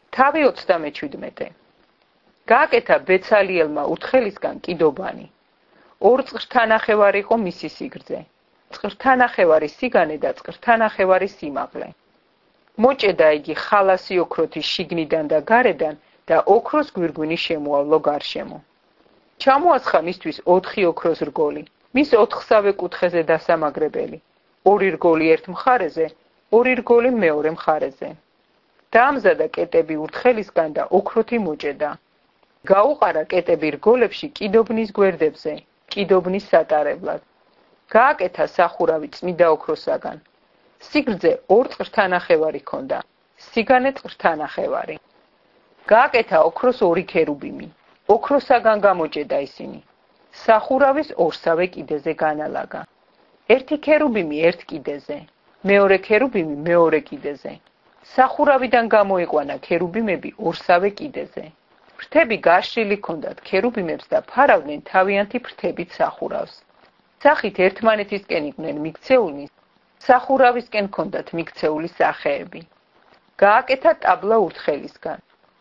თავი 37. გააკეთა ბეცალიელმა ურთხელისგან კიდობანი. 2 წრთანახევარი იყო მისი სიგრძე. წრთანახევარი სიგანე და წრთანახევარი სიმაღლე. მოჭედა იგი ხალასი ოქროთი შიგნიდან და გარედან და ოქროს გვირგვინი შემოავლო გარშემო. ჩამოაცხა მისთვის 4 ოქროს რგოლი, მის 4-სავე კუთხეზე დასამაგრებელი. 2 რგოლი ერთ მხარეზე, 2 რგოლი მეორე მხარეზე. დაამზადა კეტები ურთხელისგან და ოქროთი მოჭედა. გაუყარა კეტები რგოლებში კიდობნის გვერდებზე, კიდობნის სატარებლად. გააკეთა სახურავი წმიდა ოქროსაგან. სიგრძე 2 წრთანახევარი ჰქონდა, სიგანე წრთანახევარი. გააკეთა ოქროს 2 ქერუბიმი. ოქროსაგან გამოჭედა ისინი. სახურავის 2-სავე კიდეზე განალაგა. 1 ქერუბიმი 1 კიდეზე, მეორე ქერუბიმი მეორე კიდეზე. სახურავიდან გამოიყვანა ქერუბიმები 2-სავე კიდეზე. ფრთები გაშლილი ჰქონდათ ქერუბიმებს და ფარავდნენ თავიანთი ფრთებით სახურავს. სახით ერთმანეთისკენ იყვნენ მიქცეულნი, სახურავისკენ ჰქონდათ მიქცეული სახეები. გააკეთა ტაბლა ურთხელისგან.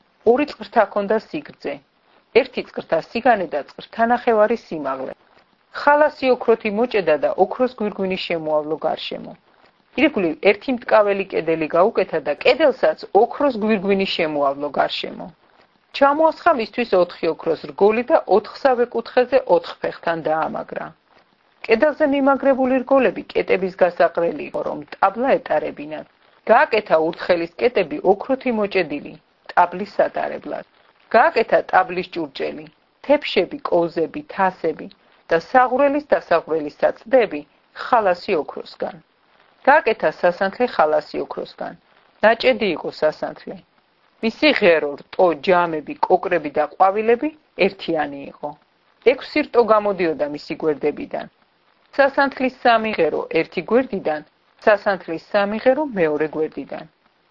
2 წრთა ჰქონდა სიგრძე, 1 წრთა სიგანე და წრთანახევარი სიმაღლე. ხალასი ოქროთი მოჭედა და ოქროს გვირგვინი შემოავლო გარშემო. ირგვლივ 1 მტკაველი კედელი გაუკეთა და კედელსაც ოქროს გვირგვინი შემოავლო გარშემო. ჩამოასხა მისთვის 4 ოქროს რგოლი და 4-სავე კუთხეზე 4 ფეხთან დაამაგრა. კედელზე მიმაგრებული რგოლები კეტების გასაყრელი იყო, რომ ტაბლა ეტარებინათ. გააკეთა ურთხელის კეტები ოქროთი მოჭედილი, ტაბლის სატარებლად. გააკეთა ტაბლის ჭურჭელი, თეფშები, კოვზები, თასები და საღვრელის დასაღვრელის საწდები ხალასი ოქროსგან. გააკეთა სასანთლე ხალასი ოქროსგან. ნაჭედი იყო სასანთლე. მისი ღერო, რტო, ჯამები, კოკრები და ყვავილები ერთიანი იყო. 6 რტო გამოდიოდა მისი გვერდებიდან. სასანთლის 3 ღერო ერთი გვერდიდან, სასანთლის 3 ღერო მეორე გვერდიდან.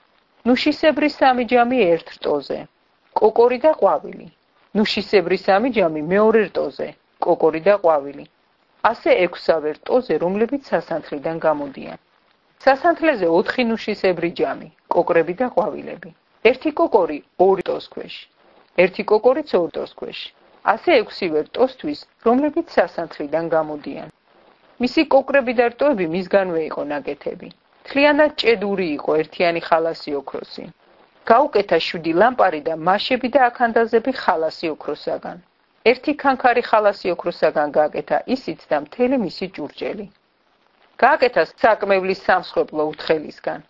ნუშისებრი 3 ჯამი ერთ რტოზე, კოკორი და ყვავილი. ნუშისებრი 3 ჯამი მეორე რტოზე, კოკორი და ყვავილი. ასე 6-სავე რტოზე, რომლებიც სასანთლიდან გამოდიან. სასანთლეზე 4 ნუშისებრი ჯამი, კოკრები და ყვავილები. 1 კოკორი 2 რტოს ქვეშ, 1 კოკორიც 2 რტოს ქვეშ. ასე 6-ვე რტოსთვის, რომლებიც სასანთლიდან გამოდიან. მისი კოკრები და რტოები მისგანვე იყო ნაკეთები. მთლიანად ჭედური იყო ერთიანი ხალასი ოქროსი. გაუკეთა 7 ლამპარი და მაშები და აქანდაზები ხალასი ოქროსაგან. 1 ქანქარი ხალასი ოქროსაგან გააკეთა ისიც და მთელი მისი ჭურჭელი. გააკეთა საკმევლის სამსხვერპლო ურთხელისგან.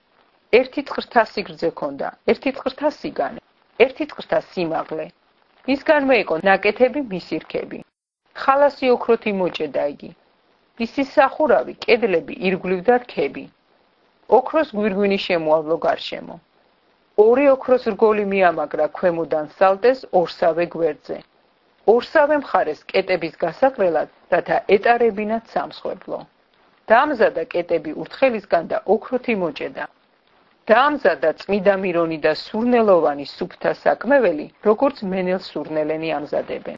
1 წრთა სიგრძე ჰქონდა, 1 წრთა სიგანე, 1 წრთა სიმაღლე. მისგანვე იყო ნაკეთები მისი რქები. ხალასი ოქროთი მოჭედა იგი. მისი სახურავი, კედლები, ირგვლივ და რქები. ოქროს გვირგვინი შემოავლო გარშემო. 2 ოქროს რგოლი მიამაგრა ქვემოდან სალტეს 2-სავე გვერდზე. 2-სავე მხარეს კეტების გასაყრელად, რათა ეტარებინათ სამსხვერპლო. დაამზადა კეტები ურთხელისგან და ოქროთი მოჭედა. დაამზადა წმიდა მირონი და სურნელოვანი სუფთა საკმეველი, როგორც მენელ სურნელენი ამზადებენ.